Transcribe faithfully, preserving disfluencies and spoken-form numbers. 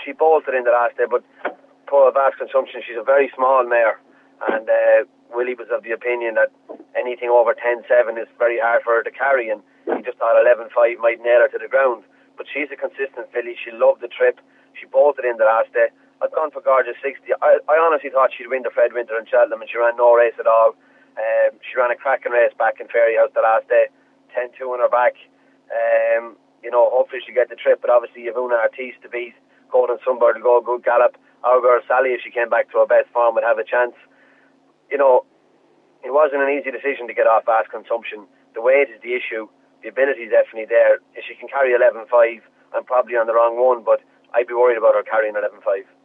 she bolted in the last day, but poor vast consumption. She's a very small mare, and uh, Willie was of the opinion that anything over ten seven is very hard for her to carry, and he just thought eleven five might nail her to the ground. But she's a consistent filly. She loved the trip. She bolted in the last day. I've gone for Gorgeous sixty. I, I honestly thought she'd win the Fred Winter in Cheltenham, and she ran no race at all. Um, she ran a cracking race back in Fairyhouse the last day, ten two on her back. Um, you know, hopefully she'll get the trip, but obviously you've Una Artiste to beat. Golden Sunbird will go a good gallop. Our girl Sally, if she came back to her best form, would have a chance. You know, it wasn't an easy decision to get off fast consumption. The weight is the issue. The ability is definitely there. If she can carry eleven five, I'm probably on the wrong one, but I'd be worried about her carrying eleven five.